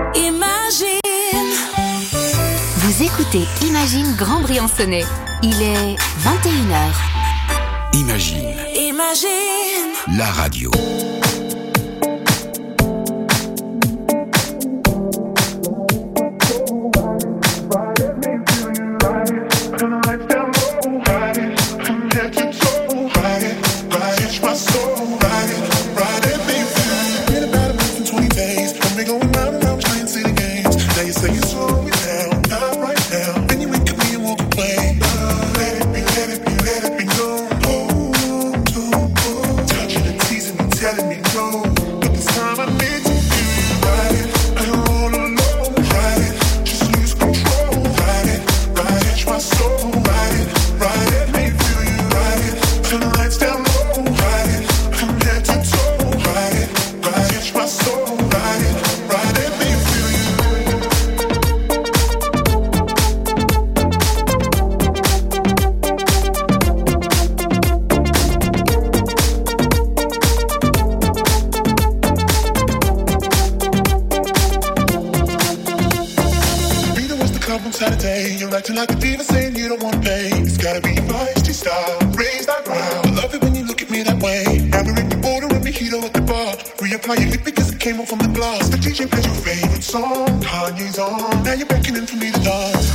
Imagine. Vous écoutez Imagine Grand Briançonnais. Il est 21h. Imagine. Imagine. La radio. Like a diva saying you don't want pay. It's gotta be your feisty style. Raise that ground. I love it when you look at me that way. Now we're in the border and we heat up at the bar. Reapply your lip because it came off from the glass. The DJ plays your favorite song. Kanye's on. Now you're beckoning for me to dance.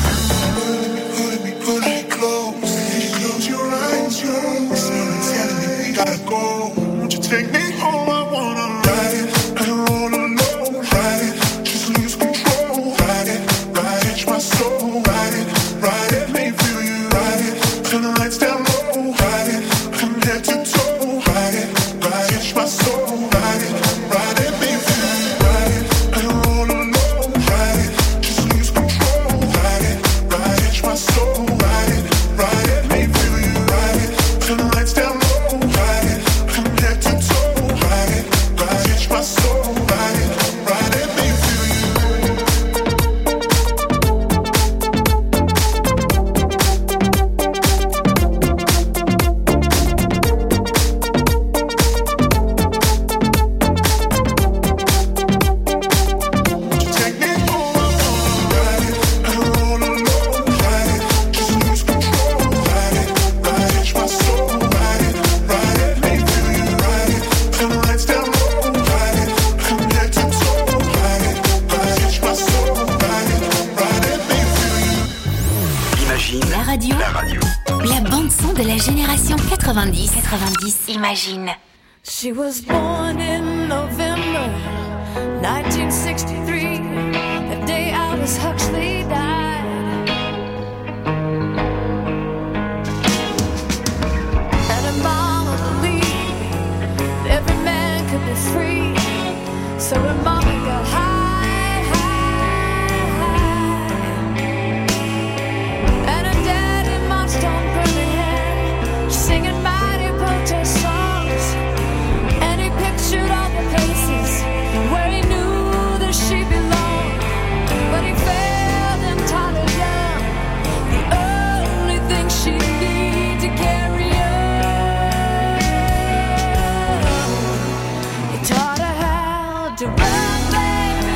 Put me close. Close your eyes, Someone's telling me we gotta go. Won't you take me home? I wanna ride it. I don't roll alone. Ride it. Just lose control. Ride it. Catch my soul. Ride it. Ride it, make me feel you. Ride it, turn the lights down low. Ride it, from head to toe. Ride it, catch my soul. Ride it, make me feel you. Ride it, I don't roll alone. Ride it, just lose control. Ride it, catch my soul. Ride it, make me feel you. Ride it, turn the lights down low. Ride it, from head to toe. Ride it, catch my soul. Ride it, make me feel you. La bande-son de la génération 90. Imagine. She was born in November 1963. The day Aldous Huxley died. And her mama believed every man could be free. So her mama got high. Singing mighty protest songs, and he pictured all the places where he knew that she belonged. But he failed entirely young. The only thing she needed to carry on. He taught her how to run, baby.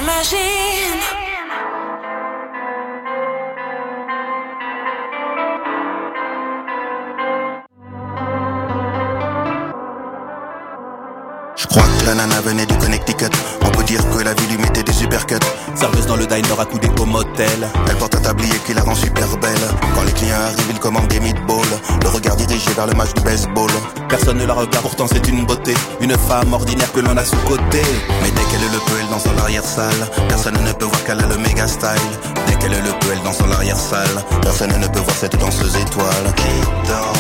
Imagine. Je crois que la nana venait du Connecticut. On peut dire que la vie lui mettait des uppercuts. Serveuse dans le diner accoudée au motel. Elle porte un tablier qui la rend super belle. Quand les clients arrivent, ils commandent des meatballs. Le regard dirigé vers le match du baseball. Personne ne la regarde, pourtant c'est une beauté. Une femme ordinaire que l'on a sous-côté. Mais dès qu'elle le peut, elle danse dans l'arrière-salle. Personne ne peut voir qu'elle a le méga style. Dès qu'elle le peut, elle danse dans l'arrière-salle. Personne ne peut voir cette danseuse étoile qui danse.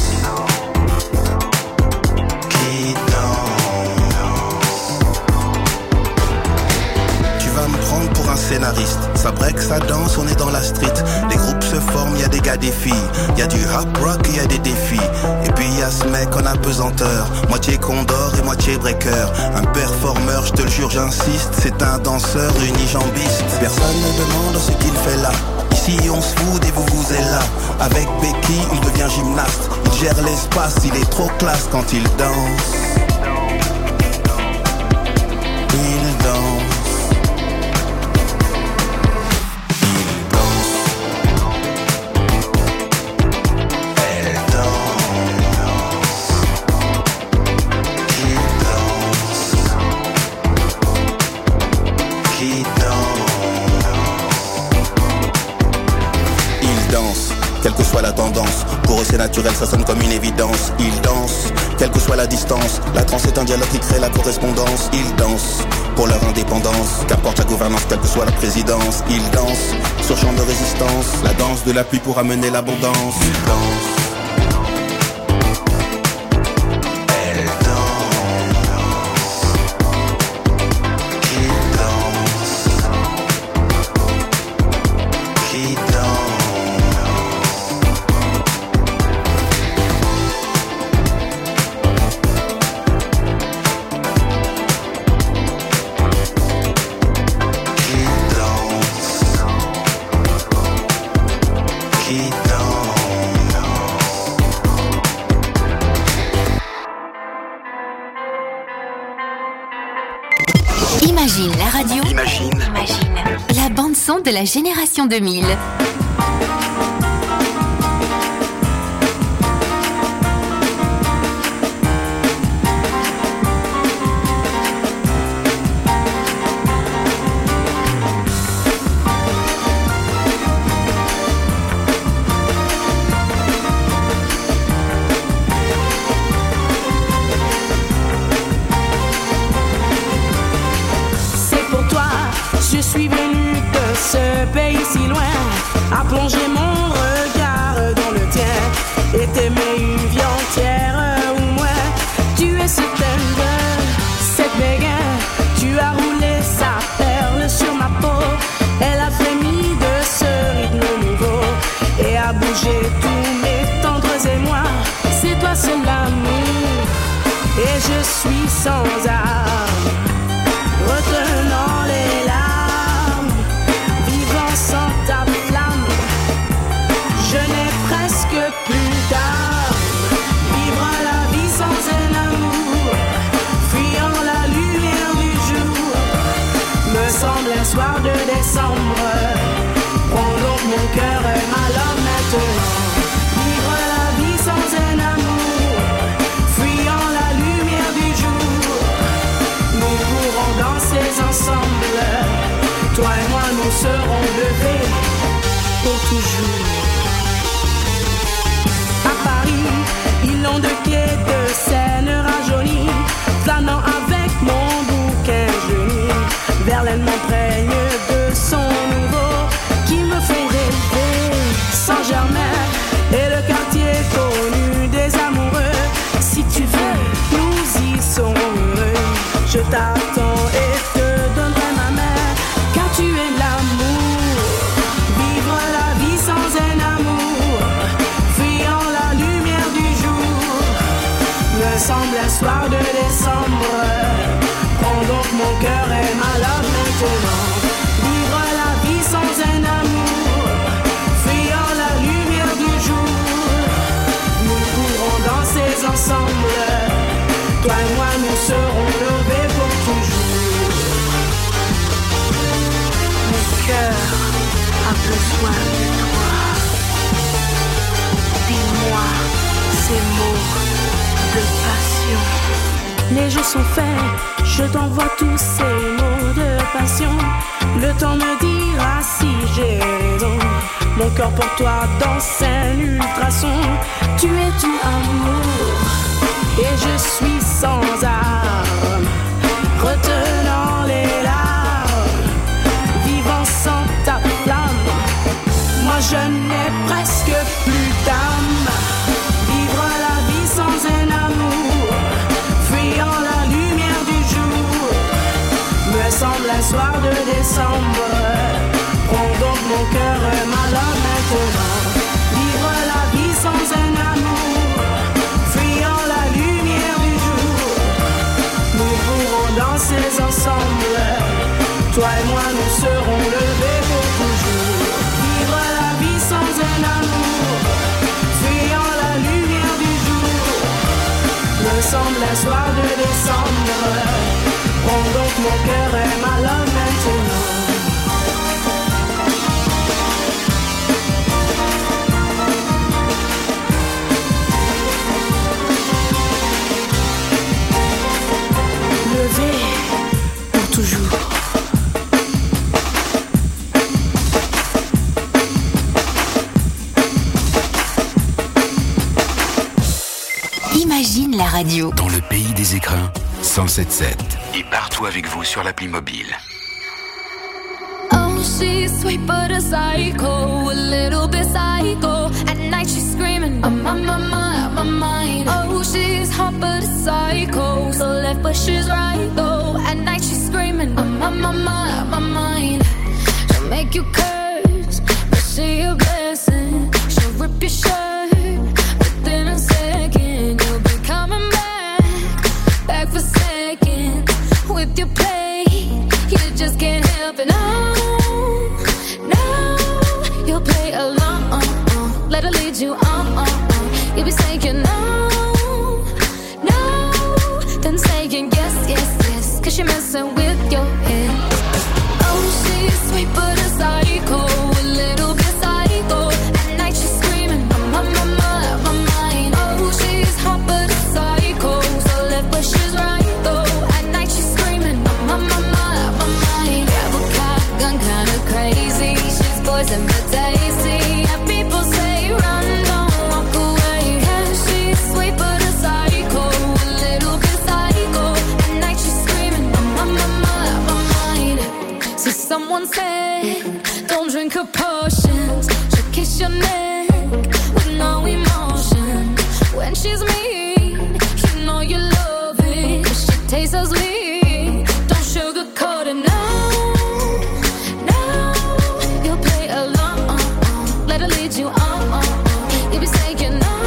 Pour un scénariste, ça break, ça danse, on est dans la street. Les groupes se forment, y a des gars, des filles. Y a du hard rock, y a des défis. Et puis y a ce mec en apesanteur, moitié condor et moitié breaker. Un performeur, je te le jure, j'insiste. C'est un danseur unijambiste. Personne ne demande ce qu'il fait là. Ici on se fout et vous êtes là. Avec Becky, il devient gymnaste. Il gère l'espace, il est trop classe quand il danse. Il danse. Quelle que soit la tendance, pour eux c'est naturel, ça sonne comme une évidence. Ils dansent, quelle que soit la distance. La trance est un dialogue qui crée la correspondance. Ils dansent pour leur indépendance, qu'importe la gouvernance, quelle que soit la présidence. Ils dansent sur champ de résistance, la danse de la pluie pour amener l'abondance. Ils dansent. Imagine la radio. Imagine la bande-son de la génération 2000. Je suis venu de ce pays si loin, à plonger mon regard dans le tien, et t'aimer une vie entière ou moins. Tu es certaine de cette béguin, tu as roulé sa perle sur ma peau. Elle a frémi de ce rythme nouveau, et a bougé tous mes tendres émois. C'est toi seul l'amour, et je suis sans armes, retenant les larmes, vivant sans ta flamme. Je n'ai presque plus d'âme. Vivre la vie sans un amour, fuyant la lumière du jour, me semble un soir de décembre. Prends donc mon cœur et ma langue maintenant. Vivre la vie sans un amour, fuyant la lumière du jour, nous pourrons danser ensemble. Toi et moi nous serons levés pour toujours. À Paris, ils l'ont de quai de Seine rajeunie, flânant avec mon bouquin jauni. Verlaine m'imprègne de son nouveau, qui me fait rêver. Saint-Germain et le quartier connu des amoureux. Si tu veux, nous y serons heureux. Je t'attends et te donnerai ma main, car tu es l'amour. Vivre la vie sans un amour, fuyant la lumière du jour, me semble un soir de décembre. Prends donc mon cœur et ma love maintenant. Vivre la vie sans un amour, fuyant la lumière du jour, nous pourrons danser ensemble. Toi et moi nous serons levés pour toujours. besoin de toi. Dis-moi ces mots de passion. Les jeux sont faits, je t'envoie tous ces mots de passion. Le temps me dira si j'ai raison. Mon cœur pour toi danse un ultrason. Tu es tout amour et je suis sans armes, retenant les larmes, vivant sans ta flamme. Moi je n'ai presque plus d'âme. Vivre la vie sans un amour, fuyant la lumière du jour, me semble un soir de décembre. Prends donc mon cœur et ma langue maintenant. Vivre la vie sans un amour, fuyant la lumière du jour, nous pourrons danser ensemble. Toi et moi nous serons levés pour toujours. Vivre la vie sans un amour, fuyant la lumière du jour, me semble un soir de décembre. Prends donc mon cœur et ma langue maintenant. Levé pour toujours. Imagine la radio. Dans le pays des écrins, 107.7. Et partout avec vous sur l'appli mobile. Oh, she's sweet but a psycho, a little bit psycho. At night she's screaming, I'm on my mind. Oh, she's hot but a psycho, so left but she's right though. At night she's screaming, I'm on my mind. She'll make you curse, but she a blessing. She'll rip your shirt within a second. You'll be coming back for seconds with your play. You just can't help it. No, you'll play along. Let her lead you on. You'll be saying no, then saying yes, 'cause you're messing with your head. Oh, she's sweet but a psycho, a little bit psycho. At night she's screaming, I'm on my mind. Oh, she's hot but a psycho, so left but she's right though. At night she's screaming, I'm on my mind. Grab a cop gun, kinda crazy. She's poison but tasty. And people say run, don't walk away. Yeah, she's sweet but a psycho, a little bit psycho. At night she's screaming, I'm on my mind. So someone said, don't drink her potions. She'll kiss your neck with no emotion. When she's mean, you know you love it, 'cause she tastes so sweet. Don't sugarcoat it, no, you'll play along. Let her lead you on. You'll be saying no,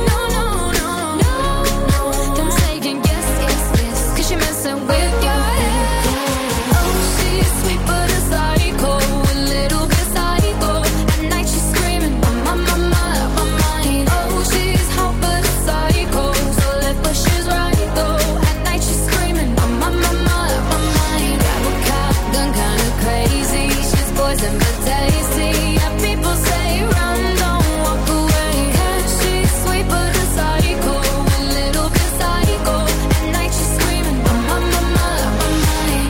then saying yes, 'cause you're messing with your head. Oh, she's sweet but a psycho, a little bit psycho. At night she's screaming, I'm on my mind. Oh, she's hot but a psycho, so left but she's right though. At night she's screaming, I'm on my mind. Grab a cop gun, kinda crazy. She's poison but tasty. And people say run, don't walk away. 'Cause she's sweet but a psycho, a little bit psycho. At night she's screaming, I'm on my mind.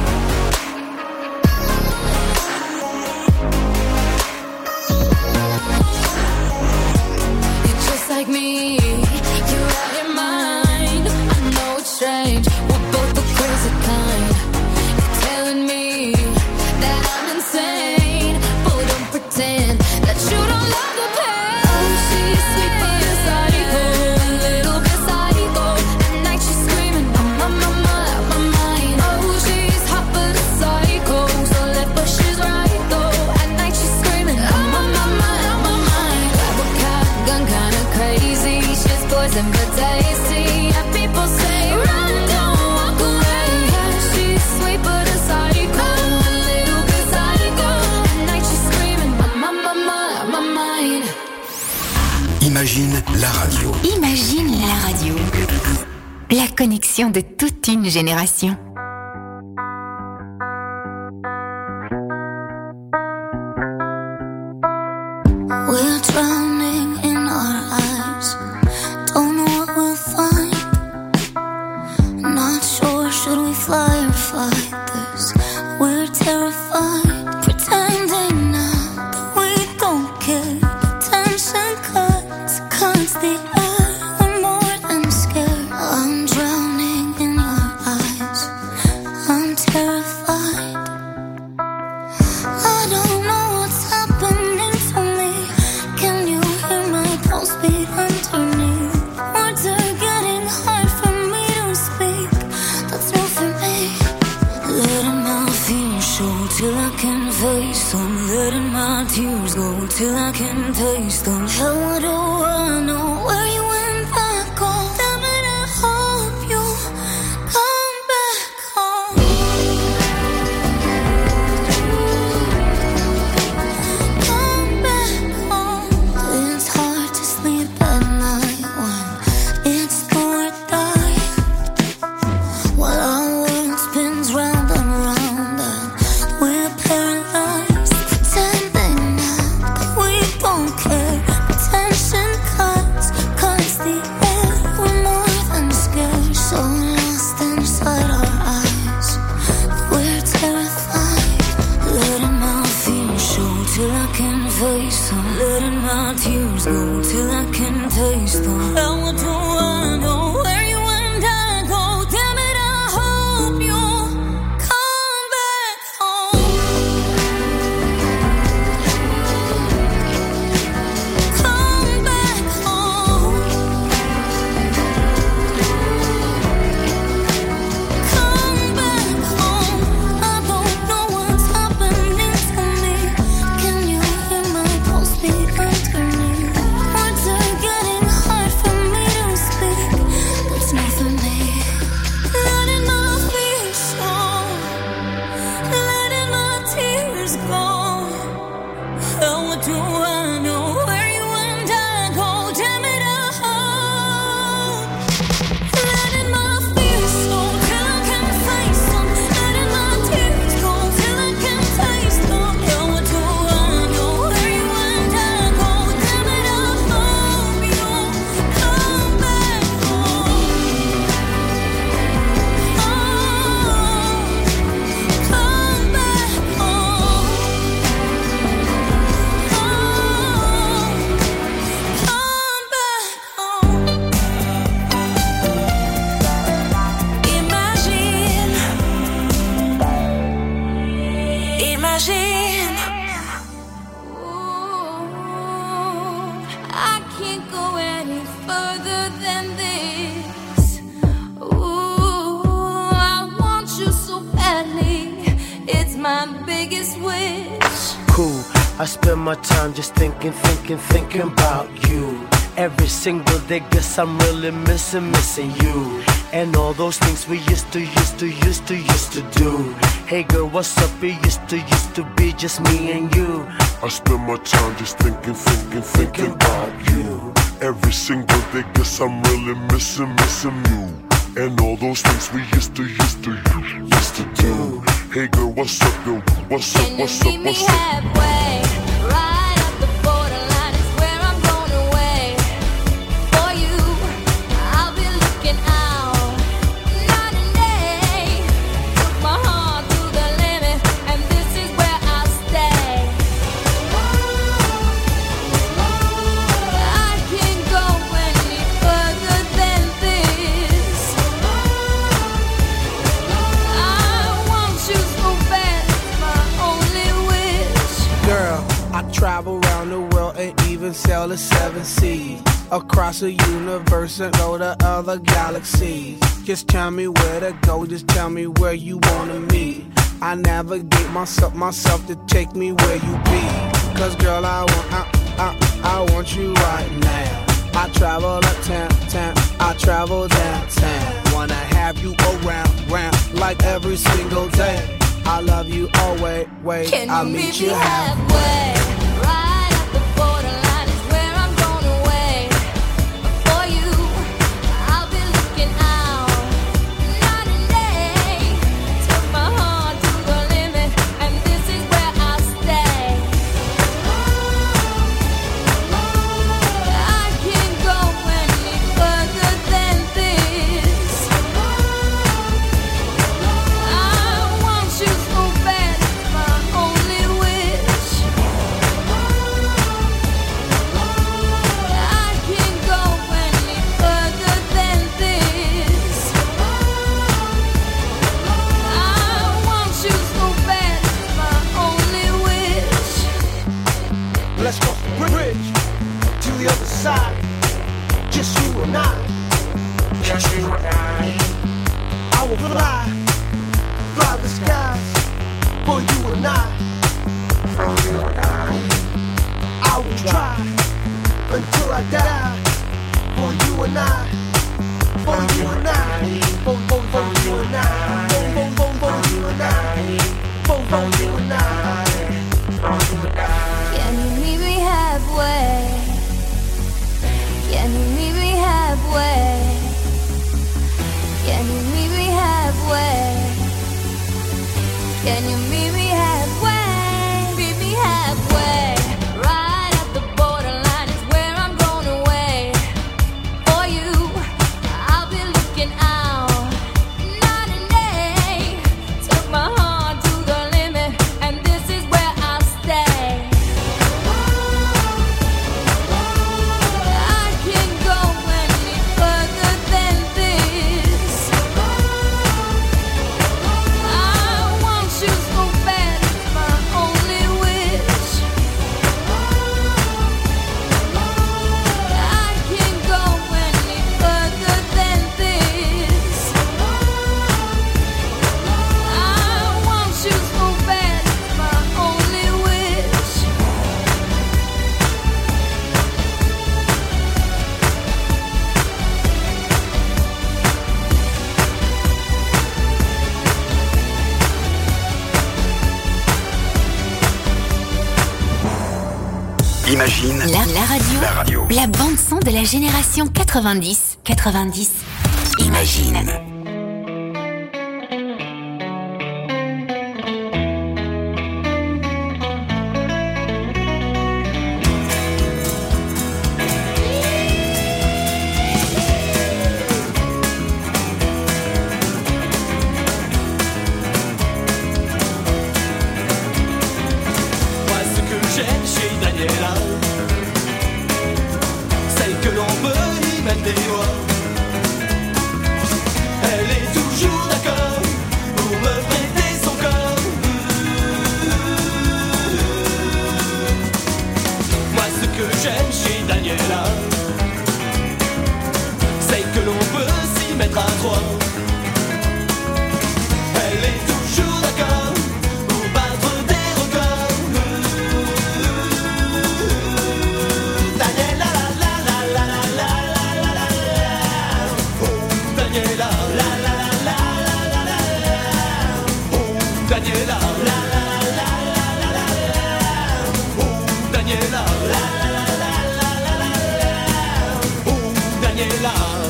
You're just like me, you're out your mind. I know it's strange, we're both the crazy kind. You're telling me that I'm insane, but don't pretend that you don't love the pain. Oh, she's sweet but a psycho, a little bit psycho. At night she's screaming, I'm on my mind. Oh, she's hot but a psycho, so left but she's right though. At night she's screaming, I'm on my mind. Grab a cop gun, kinda crazy. She's poison but tasty. And people say run, don't walk away. Yeah, she's sweet but a psycho, a little bit psycho. At night she's screaming, I'm on my mind. Imagine la radio. Imagine la radio. La connexion de toute une génération. till I can face them. Letting my tears go till I can taste them. How do I know where you went back home? Damn it, I hope you come back home. Come back home. It's hard to sleep at night when it's do or die. While our world spins round and round and we're paralyzed, pretending that we don't care. Attention cuts the air. We're more than scared, so lost inside our eyes. We're terrified. Letting my fears show till I can face them. Letting my tears go till I can taste them. How do I know where you and I go? Damn it, I hope you come back home. Come back home. Come back home. I don't know what's happening to me. Can you hear my pulse beat underneath? Words are getting hard for me to speak. That's not for me. Letting my fears show, letting my tears go. How do I know where you and I go? Damn it, I hope. Letting my fears show till I can face them. Letting my tears go till I can taste them. How do I know where you and I go? Damn it, I hope you come back home. Come back home. Come back home. Imagine. Ooh, I can't go any further than this. Ooh, I want you so badly. It's my biggest wish. Cool. I spend my time just thinking about you. Every single day, guess I'm really missing you. And all those things we used to do. Hey girl, what's up? It used to be just me and you. I spend my time just thinking about you. Every single day, guess I'm really missing you. And all those things we used to do. Hey girl, what's up, girl? What's up, Can you what's up, meet me what's up? halfway? Right at the borderline is where I'm going away. For you, I'll be looking out night and day. Took my heart to the limit, and this is where I'll stay. I can't go any further than this. I want you so bad, it's my only wish. Girl, I travel around the world and even sail the 7 seas. Across the universe and go to other galaxies. Just tell me where to go, just tell me where you wanna meet. I navigate myself to take me where you be. Cause girl, I want you right now. I travel uptown, I travel downtown. Wanna have you around, like every single day. I love you always, wait, Can I'll you meet you halfway. halfway? Right at the borderline is where I'm going away. For you, I'll be looking out night and day. Took my heart to the limit, and this is where I'll stay. I can't go any further than this. I want you so bad, it's my only wish. I can't go any further than this. I want you so bad, it's my only wish. Let's cross the bridge to the other side. Just you and I. Just you and I. I will fly the skies for you and and I will try until I die. For you and I, for you and I, for you and I, for you and I, for you and I. Can you meet me halfway? Can you meet me halfway? Can you meet me halfway? Can you meet me halfway? Meet me halfway. Right at the borderline is where I'm going away. For you, I'll be looking out night and day. Took my heart to the limit, and this is where I'll stay. I can't go any further than this. I want you so bad, it's my only wish. I can't go any further than this. I want you so bad, it's my only wish. Imagine La radio. La bande son de la génération 90. Imagine. Moi ce que j'aime chez Daniela, c'est que l'on peut y mettre des doigts. Elle est toujours d'accord pour me prêter son corps. Moi ce que j'aime chez Daniela, c'est que l'on peut s'y mettre à trois. Elle est toujours d'accord pour battre des records. Daniela, la la la la la la la la la. Oh, Daniela, la la la la la la la. Oh, Daniela, la la la la la la la. Oh, Daniela, la la la la la la la. Oh, Daniela.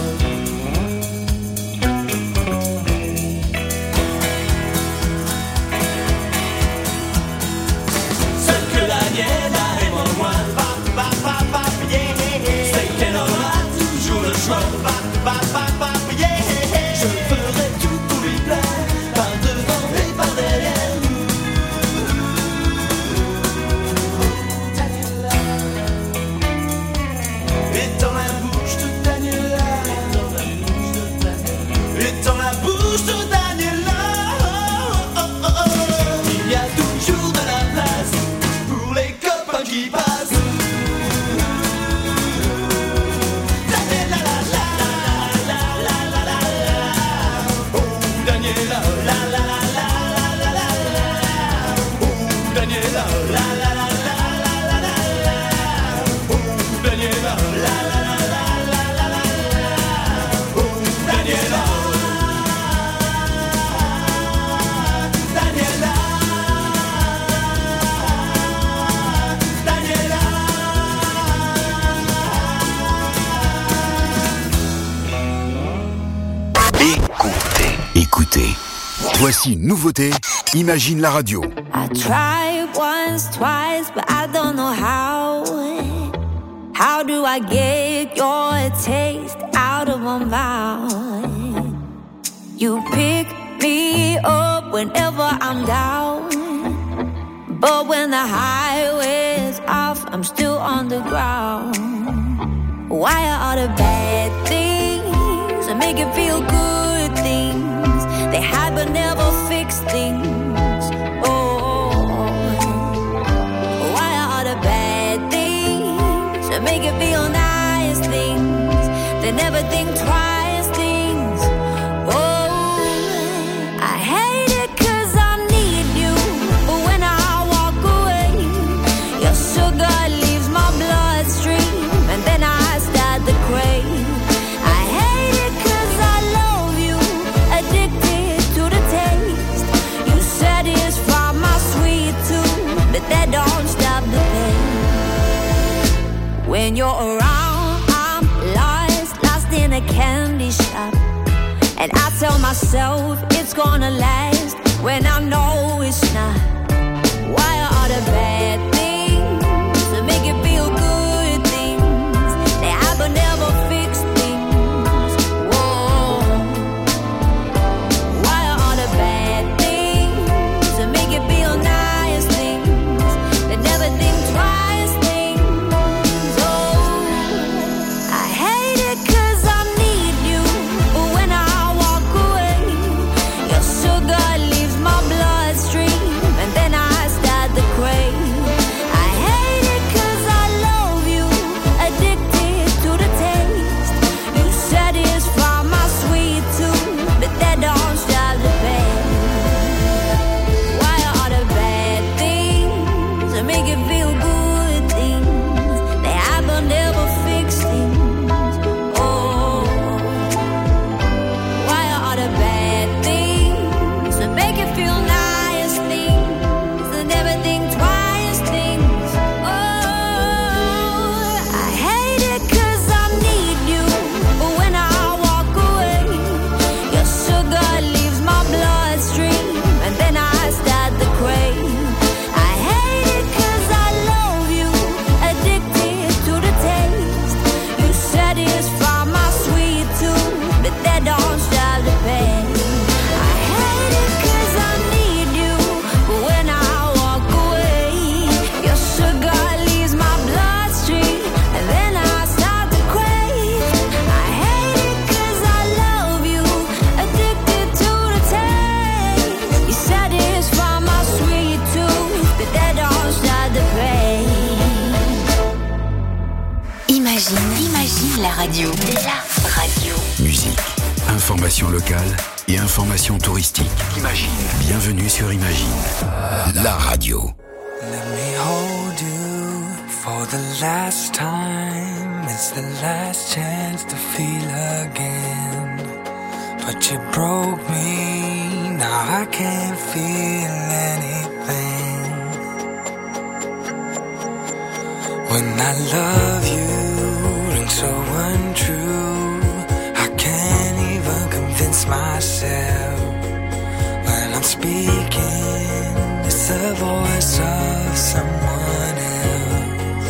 Ce que Daniela aime en moi, c'est qu'elle aura toujours le choix. Je ferai tout pour lui plaire, par devant et par derrière. Daniela. Et dans la bouche de Daniela, et dans la bouche de Daniela, il y a toujours de la place pour les copains qui passent. Daniela, la la la la la la la. Oh, Daniela, la la la la la la la. Oh, Daniela, la la la la la la la. Oh, Daniela, la la la la la la la. Oh, Daniela. Daniela, Daniela. Écoutez. Voici une nouveauté. Imagine la radio. I tried once, twice, but I don't know how. How do I get your taste out of my mouth? You pick me up whenever I'm down, but when the highway's off, I'm still on the ground. Why are all the bad things that make it feel good things? They hide but never fix things. Oh, why are all the bad things that make it feel nice things? They never think twice things. Oh, I hate it 'cause I need you, but when I When you're around, I'm lost in a candy shop. And I tell myself it's gonna last when I know it's not. Why are all the bad things that make you feel good things? They happen never fix things. Whoa. Why are all the bad things that make you feel nice things? They never think twice things. Oh, I hate it 'cause I need you, but when I walk away, your sugar leaves my bloodstream, and then I start to crave. I hate it 'cause I love you, addicted to the taste. You satisfy my sweet tooth, but that don't stop the pain. Why are all the bad things that make you feel good things? They happen never fix things. Oh, why are all the bad things that make you feel nice things and never think twice things? Oh, I hate it 'cause I need you, but when I walk away, your sugar leaves my bloodstream, and then I start to crave. I hate it 'cause I love you, addicted to the taste. You satisfy my sweet tooth, but that don't stop the pain. I hate it 'cause I need you, but when I walk away, your sugar leaves my bloodstream, and then I start to crave. I hate it 'cause I love you, addicted to the taste. You satisfy my sweet tooth, but that don't stop the pain. Imagine la radio. La radio. Musique, information locale et information touristique. Imagine. Bienvenue sur Imagine, la radio. Let me hold you for the last time. It's the last chance to feel again. But you broke me, now I can't feel anything. When I love you, and so untrue, I can't even convince myself. When I'm speaking, it's the voice of someone else.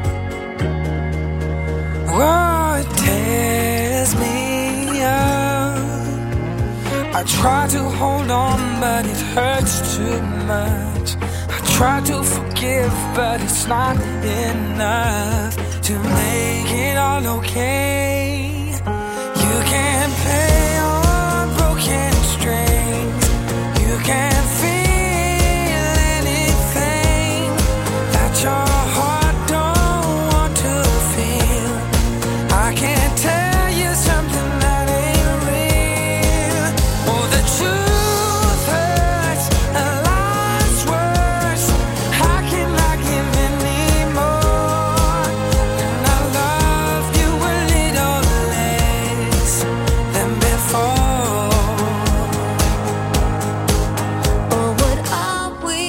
Oh, it tears me up. I try to hold on, but it hurts too much. I try to forgive, but it's not enough to make it all okay. You can't play on broken strings. You can't feel anything that your heart don't want to feel. I can't tell you something that ain't real. Oh, the truth hurts, and life's worse. How can I give anymore? And I love you a little less than before. Oh, what are we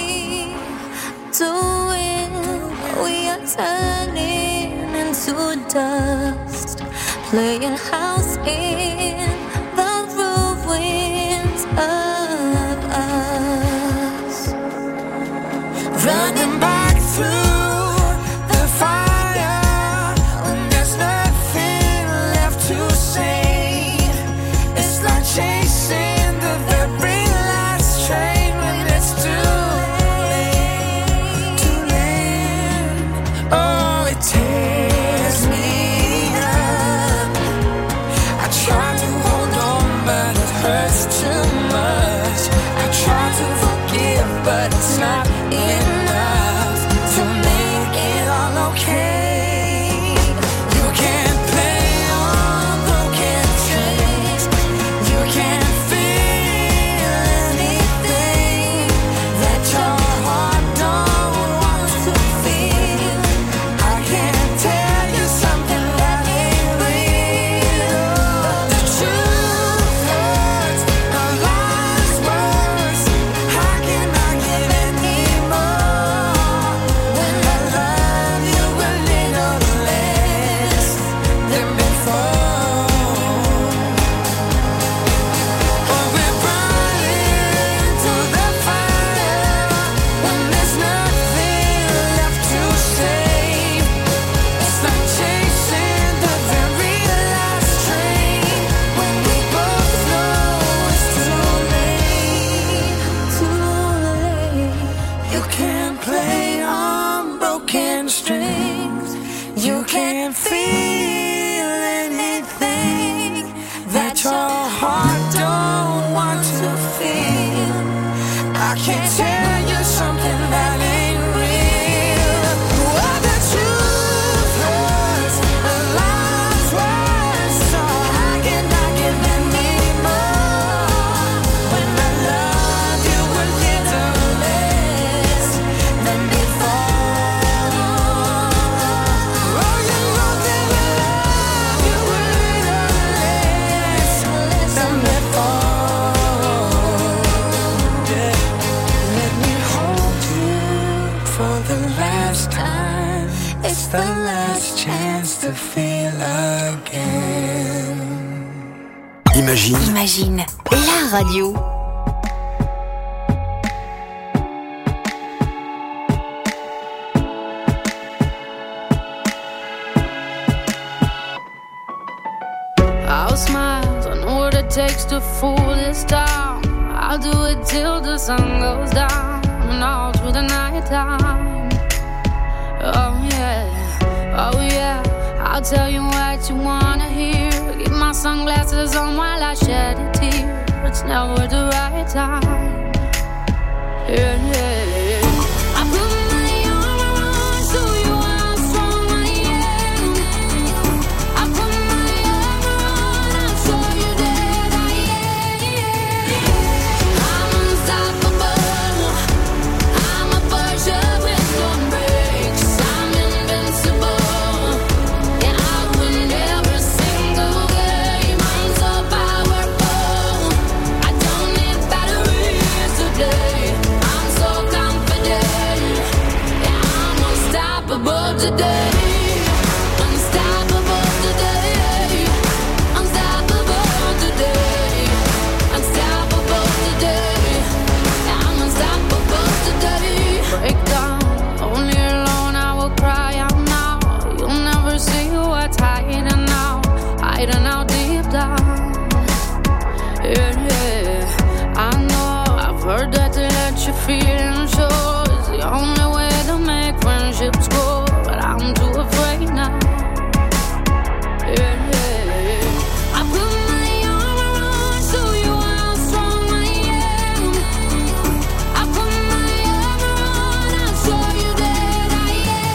doing? We are turning into dust, playing house in the ruins of us. Running back through the fire when there's nothing left to say. It's like chasing the very last train when it's too late, too late. Oh, it tears me up. I try to hold on, but it hurts too much. I try to forgive, but it's not enough to make it all okay. You can't play on broken strings. You can't feel anything that your heart don't want to feel. I can't tell you something that ain't real. The truth hurts, the lies worse. How can I give any more? can't feel anything that your heart don't want to feel. I can't tell you something that ain't real. What the truth hurts, the lies were so I cannot give them anymore. When I loved you a little less than before. Oh, you know that I love you a little less than before. Yeah. Let me hold you for the last time. It's the last chance to feel again. Imagine, la radio. I'll smile, I know what it takes to fool this town. I'll do it till the sun goes down and all through the night time. Oh yeah, I'll tell you what you wanna hear. Keep my sunglasses on while I shed a tear. It's never the right time. Yeah. I put my arm around, show you how strong I am. I put my arm around, I'll show you that I am. I'm unstoppable. I'm a Porsche with no brakes. I'm invincible. Yeah, I win every single game. I'm so powerful. I don't need batteries to play. I'm so confident. Yeah, I'm unstoppable today. Unstoppable today. Unstoppable today. Unstoppable today. Yeah, I'm unstoppable today. Break down, only alone I will cry out now. You'll never see what's hiding out deep down. Yeah, I know I've heard that to let your feelings show is the only way to make friendships grow, but I'm too afraid now. Yeah, I put my arm around, show you how strong I am. I put my arm around, I'll show you that I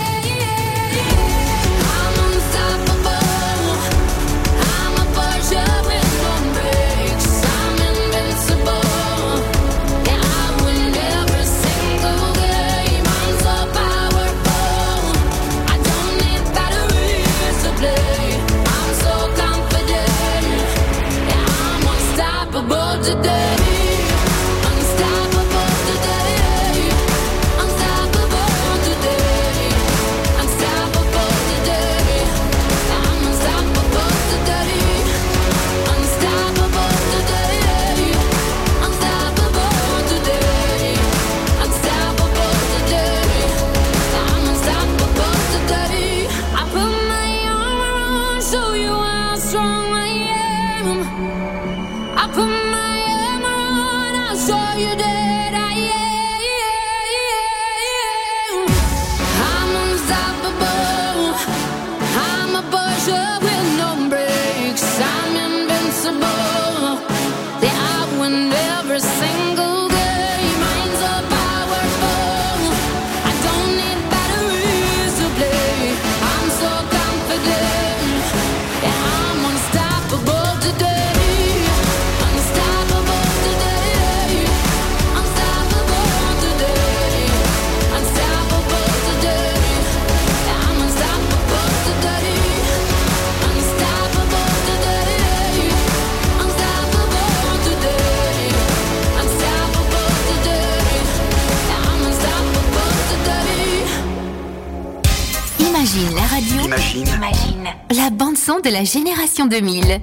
am. I'm unstoppable. I'm a Porsche with no brakes. I'm invincible. Yeah, I win every single game. I'm so powerful. I don't need batteries to play. I'm so confident. Yeah, I'm unstoppable today. Unstoppable today. Unstoppable today. Unstoppable today. I'm unstoppable today. Unstoppable today. Unstoppable today. Unstoppable today. I'm unstoppable today. I put my arm around, show you how strong I am. I put my arm around, I'll show you that I am. I'm unstoppable. I'm a Porsche with no brakes. I'm invincible. Yeah, I win every single game. I'm so powerful. I don't need batteries to play. I'm so confident. Yeah, I'm unstoppable today. Unstoppable today. Unstoppable today. Unstoppable today. Yeah, I'm unstoppable today. Unstoppable today. Unstoppable today. Unstoppable today. Yeah, I'm unstoppable today. Imagine la radio. Imagine. La bande-son de la génération 2000.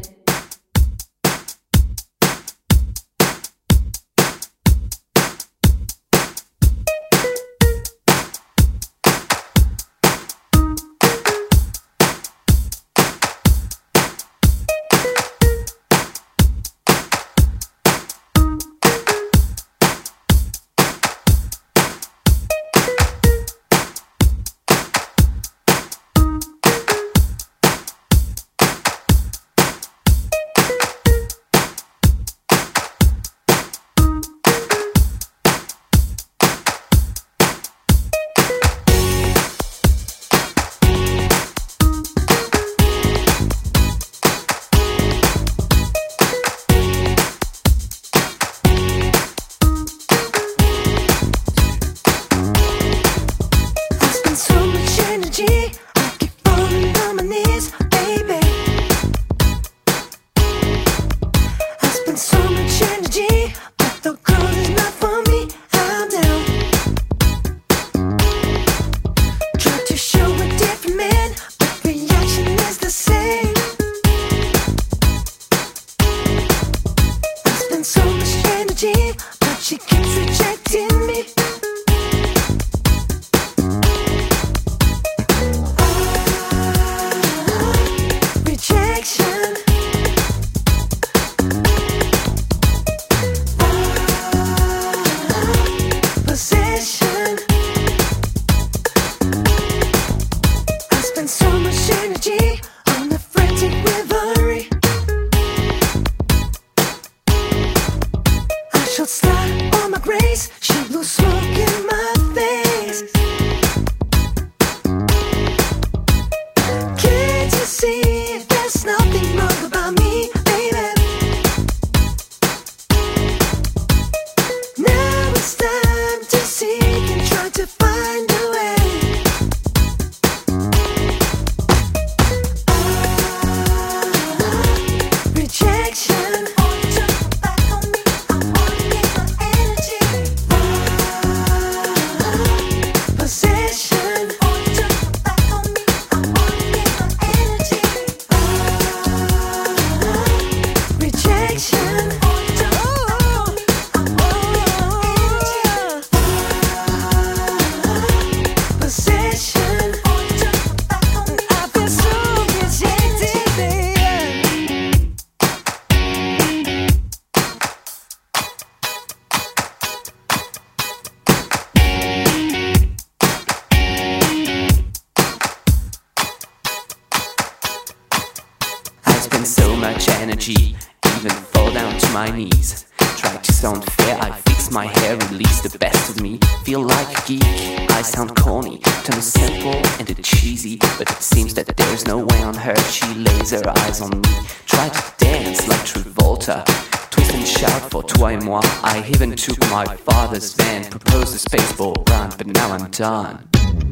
energy, even fall down to my knees. Try to sound fair, I fix my hair, release the best of me. Feel like a geek, I sound corny, turn the simple into cheesy. But it seems that there's no way on her, she lays her eyes on me. Try to dance like Travolta, twist and shout for toi et moi. I even took my father's van, proposed a spaceball run, but now I'm done.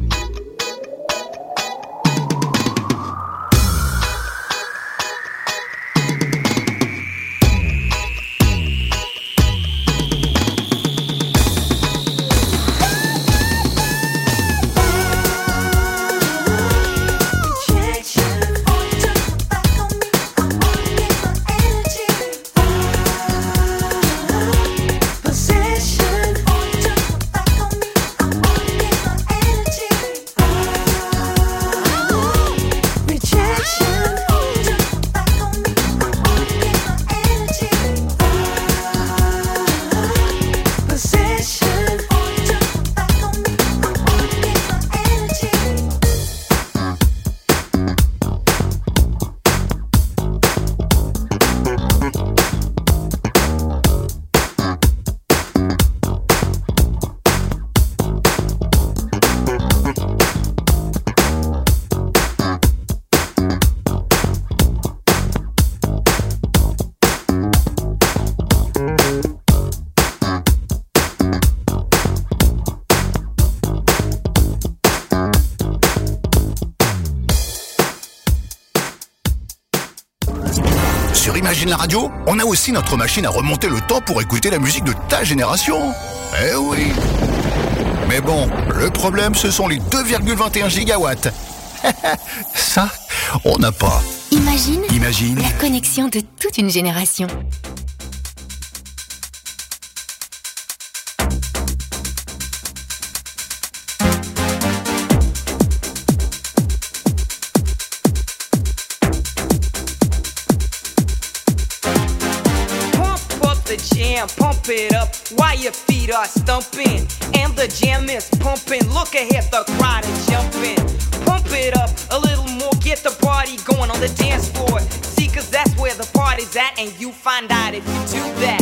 Imagine la radio, on a aussi notre machine à remonter le temps pour écouter la musique de ta génération. Eh oui. Mais bon, le problème, ce sont les 2,21 gigawatts. Ça, on n'a pas. Imagine la connexion de toute une génération. Pump it up while your feet are stumping and the jam is pumping. Look ahead, the crowd is jumping. Pump it up a little more, get the party going on the dance floor. See, cause that's where the party's at, and you find out if you do that.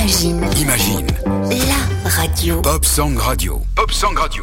Imagine. Imagine. La radio. Pop Song Radio. Pop Song Radio.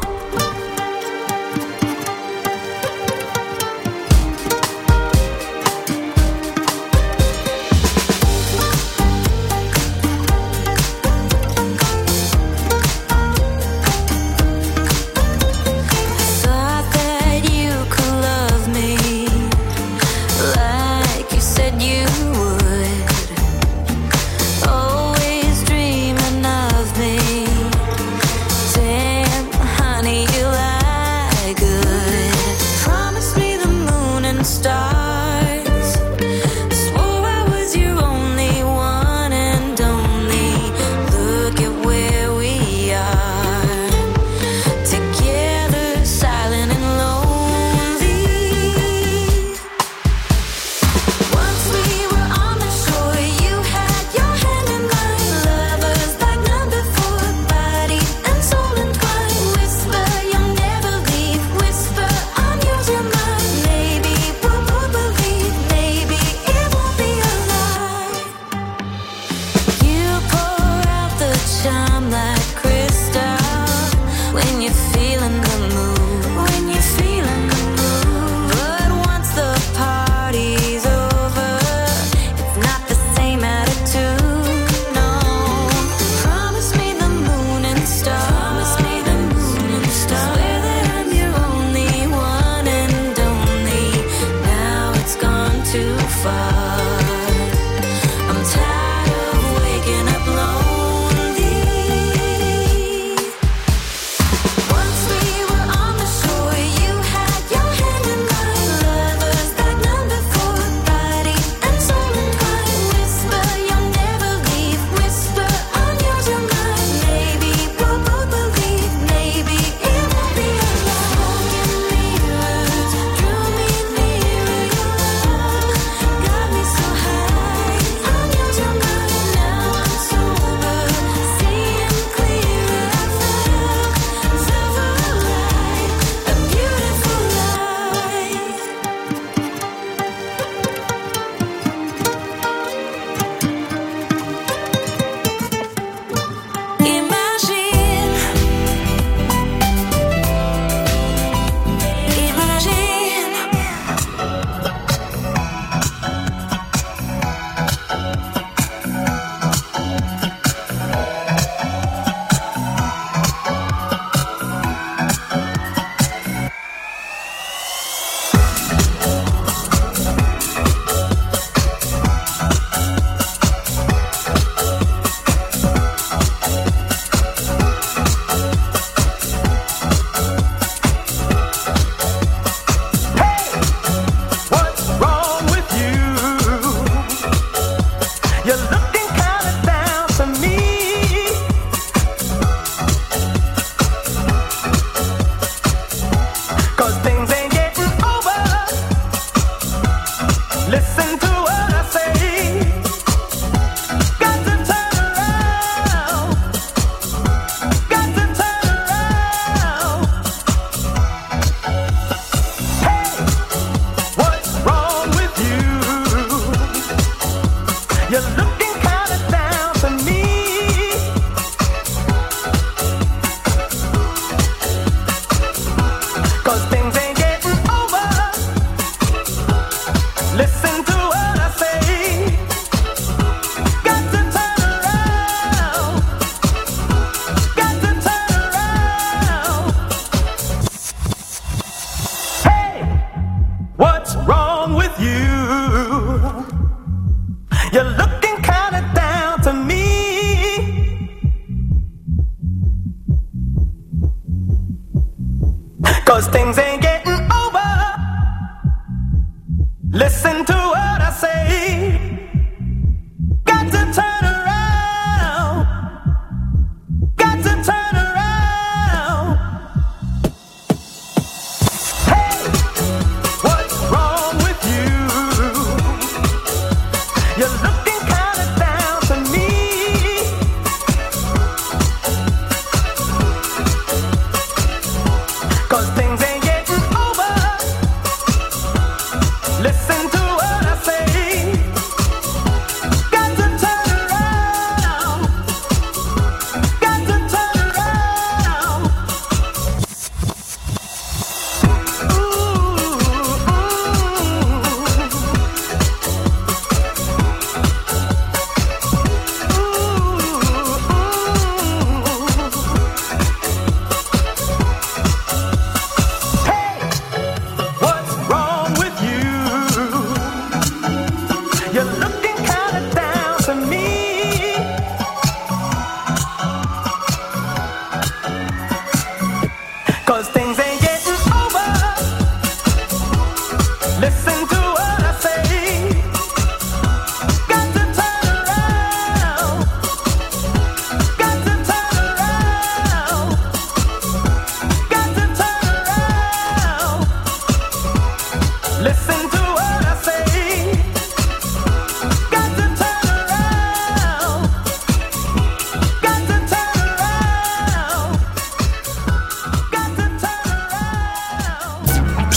Things ain't getting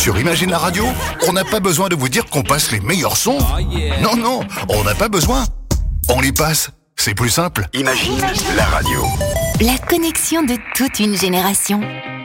Sur Imagine la radio, on n'a pas besoin de vous dire qu'on passe les meilleurs sons. Non, non, on n'a pas besoin. On les passe. C'est plus simple. Imagine la radio. La connexion de toute une génération.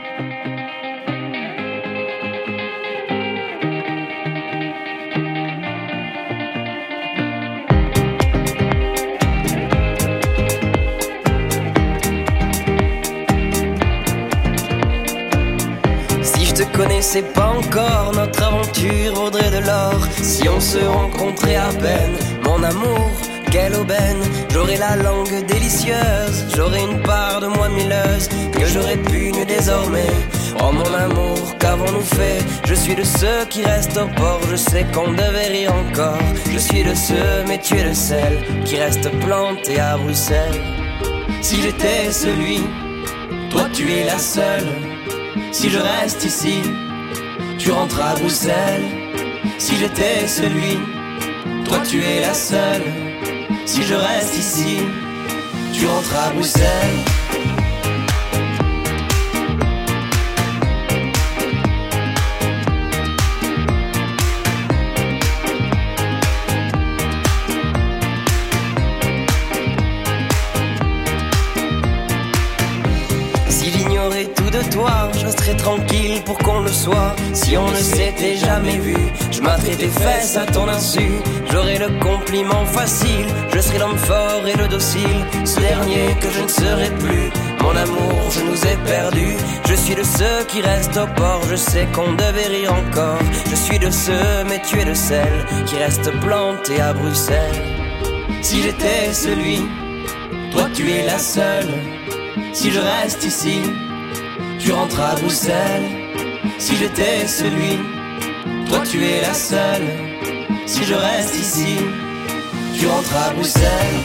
Connaissais pas encore, notre aventure vaudrait de l'or si on se rencontrait à peine. Mon amour, quelle aubaine. J'aurais la langue délicieuse, j'aurais une part de moi mielleuse que j'aurais pu nu désormais. Oh mon amour, qu'avons-nous fait? Je suis de ceux qui restent au port, je sais qu'on devait rire encore. Je suis de ceux, mais tu es de celles qui restent plantées à Bruxelles. Si j'étais celui, toi tu es la seule. Si je reste ici, tu rentres à Bruxelles. Si j'étais celui, toi tu es la seule. Si je reste ici, tu rentres à Bruxelles. Je serais tranquille pour qu'on le soit. Si on ne s'était jamais vu, je m'atterais tes fesses à ton insu. J'aurais le compliment facile, je serais l'homme fort et le docile. Ce dernier que je ne serai plus. Mon amour, je nous ai perdus. Je suis de ceux qui restent au port, je sais qu'on devait rire encore. Je suis de ceux, mais tu es de celles qui restent plantées à Bruxelles. Si j'étais celui, toi tu es la seule. Si je reste ici, tu rentres à Bruxelles. Si j'étais celui, toi tu es la seule. Si je reste ici, tu rentres à Bruxelles.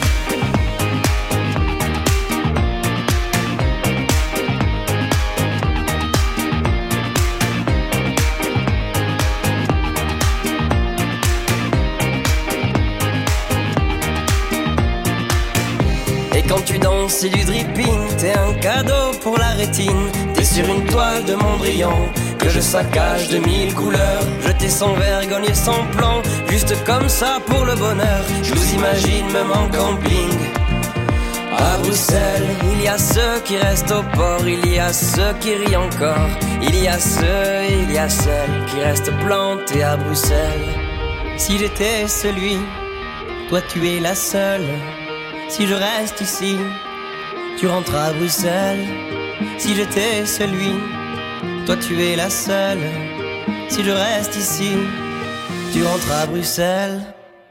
Et quand tu danses, c'est du dripping, t'es un cadeau pour la rétine. T'es sur une toile de Mondrian que je saccage de 1000 couleurs. Jeter sans vergogne, sans plan, juste comme ça pour le bonheur. Je vous imagine même en camping à Bruxelles. Il y a ceux qui restent au port, il y a ceux qui rient encore. Il y a ceux et il y a celles qui restent plantés à Bruxelles. Si j'étais celui, toi tu es la seule. Si je reste ici, tu rentres à Bruxelles. Si j'étais celui, toi tu es la seule. Si je reste ici, tu rentres à Bruxelles.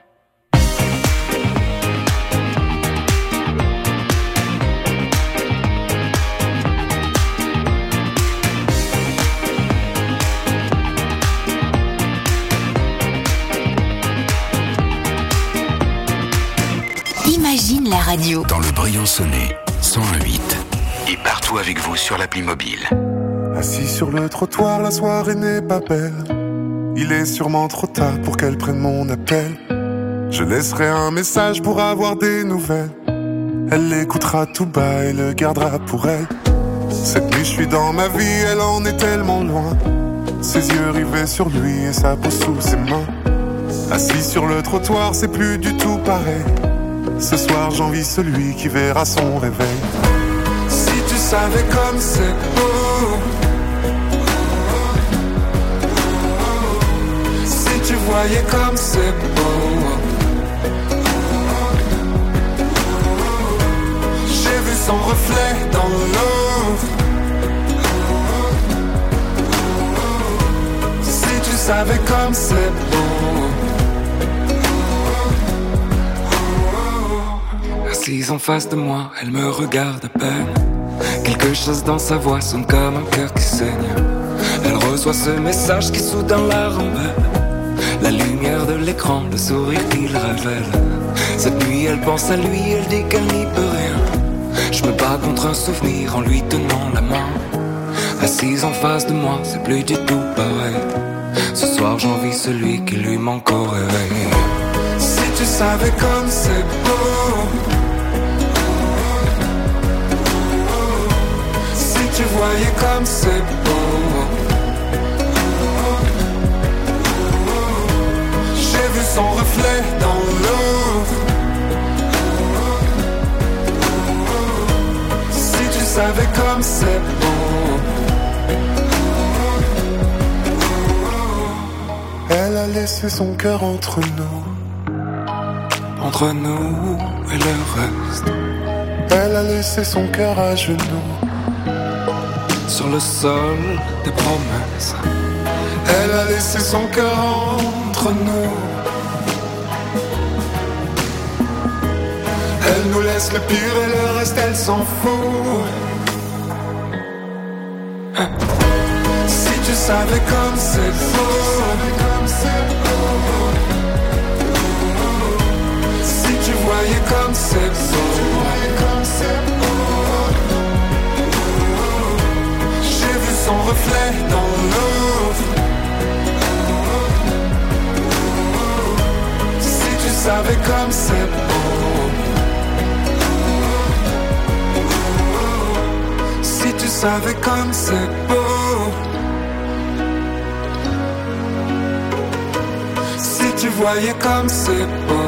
Imagine la radio. Dans le Briançonnais, 101.8. Et partout avec vous sur l'appli mobile. Assis sur le trottoir, la soirée n'est pas belle. Il est sûrement trop tard pour qu'elle prenne mon appel. Je laisserai un message pour avoir des nouvelles. Elle l'écoutera tout bas et le gardera pour elle. Cette nuit je suis dans ma vie, elle en est tellement loin. Ses yeux rivés sur lui et sa peau sous ses mains. Assis sur le trottoir, c'est plus du tout pareil. Ce soir j'envie celui qui verra son réveil. Si tu savais comme c'est beau, si tu voyais comme c'est beau. J'ai vu son reflet dans l'eau. Si tu savais comme c'est beau. Assise en face de moi, elle me regarde à peine. Quelque chose dans sa voix sonne comme un cœur qui saigne. Elle reçoit ce message qui soudain la rembelle. La lumière de l'écran, le sourire qu'il révèle. Cette nuit elle pense à lui, elle dit qu'elle n'y peut rien. Je me bats contre un souvenir en lui tenant la main. Assise en face de moi, c'est plus du tout pareil. Ce soir j'envie celui qui lui manque au réveil. Si tu savais comme c'est beau. Si tu voyais comme c'est beau. savais comme c'est beau. Elle a laissé son cœur entre nous et le reste. Elle a laissé son cœur à genoux sur le sol des promesses. Elle a laissé son cœur entre nous. Elle nous laisse le pire et le reste elle s'en fout. Si tu savais comme c'est beau, si tu voyais comme c'est beau, j'ai vu son reflet dans l'eau. Si tu savais comme c'est beau, si tu savais comme c'est beau, si tu voyais comme c'est beau.